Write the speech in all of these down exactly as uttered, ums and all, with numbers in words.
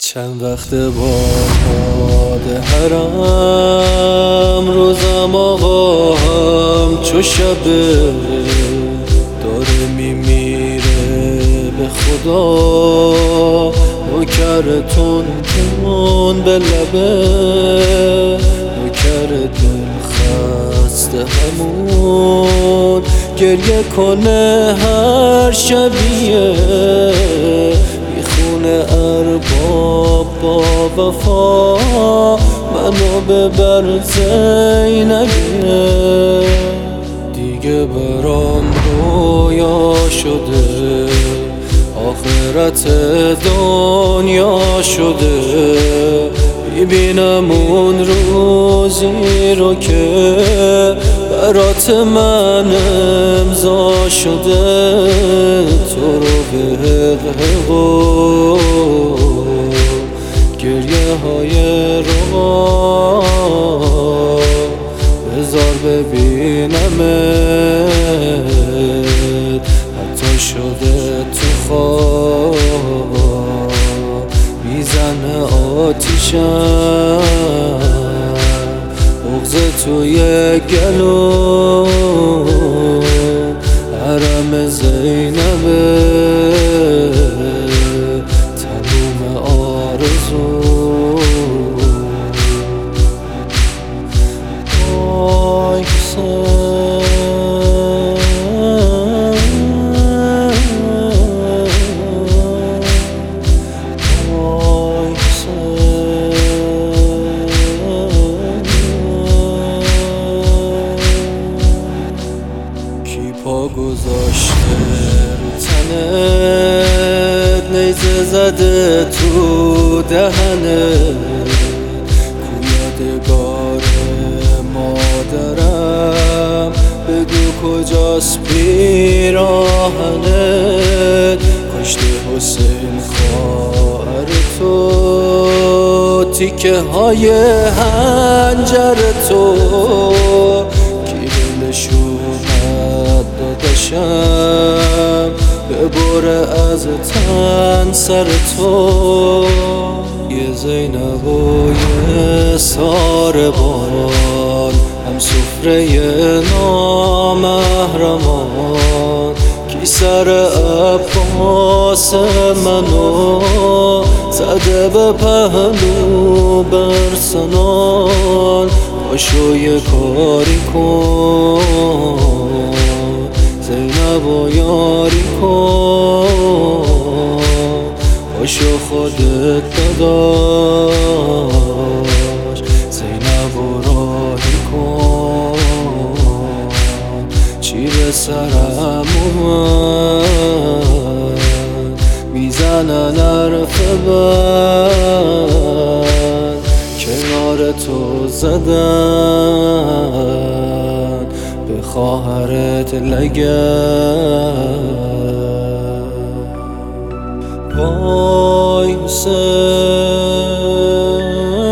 چند وقت با باد حرم روزم آقا هم چو شبه داره میمیره به خدا نوکر تون تون به لبه نوکر دل خسته همون گریه کنه هر شبیه میخونه ارباب با وفا منو ببر زینبیه دیگه برام رویا شده آخرت دنیا شده میبینم اون روزی رو که برات من امضا شده تو رو به حق و گریه های رو بذار ببینمت حتی شده تو خواب میزنه آتیشم بغض توی گلو حرم زینبه تموم آرزو آی حسین آی حسین پا گذاشته رو تنت نیزه زده تو دهنت کو یادگار مادرم بگو کجاست پیراهنت کشته حسین خواهر تو تیکه های هنجر تو کی دلشون داداشم ببره از تن سر تو یه زینب و یه ساربان هم سفره نامحرمان کی سر عباس منو زده به پهلو برسنان پاشو یه کاری کن زینب و یاری کن پاشو خودت داداش زینب و راهی کن چی به سرم اومد میزنن حرف بد کنار تو زدن به خواهرت لگد وای حسین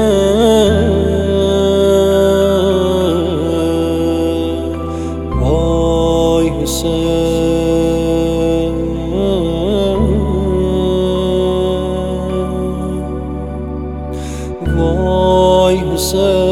وای حسین وای حسین